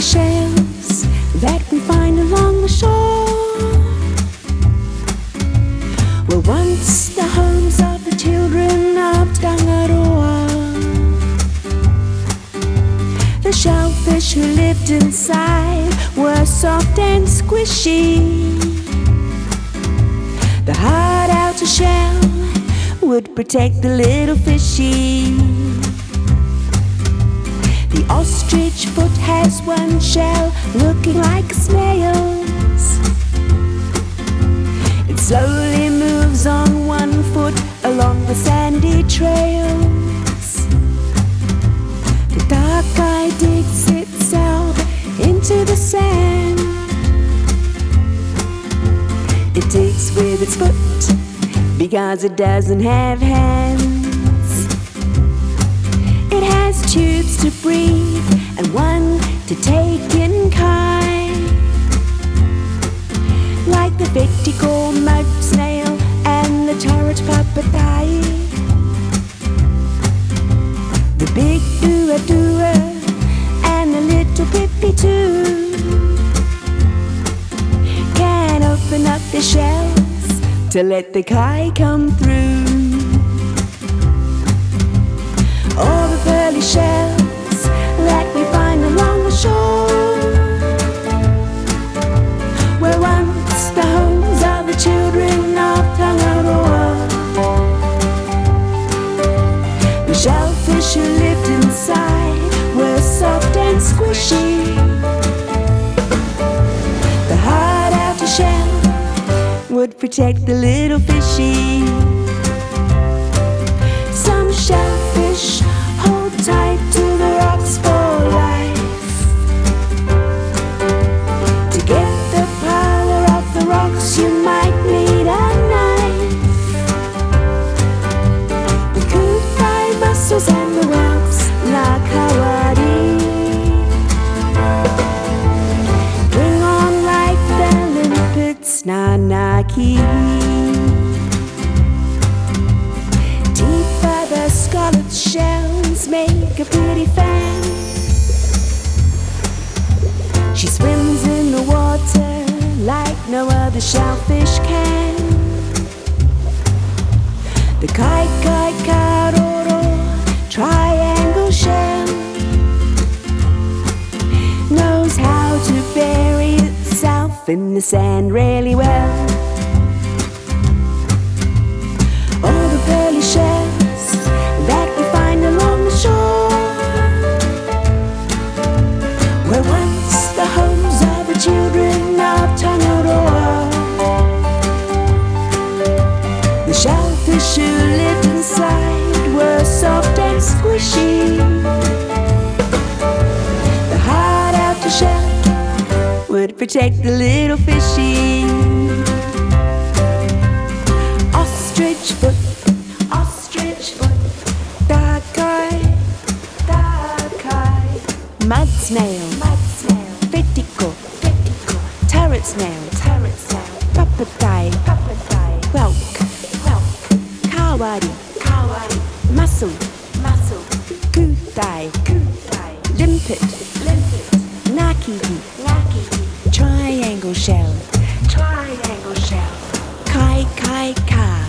shells that we find along the shore were once the homes of the children of Tangaroa. The shellfish who lived inside were soft and squishy. The hard outer shell would protect the little fishy. The ostrich foot has one shell looking like a snail's. It slowly moves on one foot along the sandy trails. The dark eye digs itself into the sand. It digs with its foot because it doesn't have hands. It has tubes to breathe and one to take in kind, like the Vitico mud snail and the turret papatai, the big ua-dua and the little pippy too can open up their shells to let the kai come through. All the pearly shells that we find along the shore were once the homes of the children of Tangaroa. The shellfish who lived inside were soft and squishy. The hard outer shell would protect the little fishy. Some shellfish hold tight to the rocks for life. To get the power of the rocks you might need a knife. The kutai mussels and the whelks like Hawari bring on like the limpets Nanaki. Deeper the scarlet shells make a pretty fan. She swims in the water like no other shellfish can. The kai kai karoro triangle shell knows how to bury itself in the sand really well. All the pearly shells that we find along the shore were once the homes of the children of Tangaroa. The shellfish who lived inside were soft and squishy. The hard outer shell would protect the little fishy. Ostrich foot, dark eye, mud snail, Vitico, turret snail, papatai, whelk, kawari, mussel, kutai, limpet, naki, triangle shell, kai kai kai.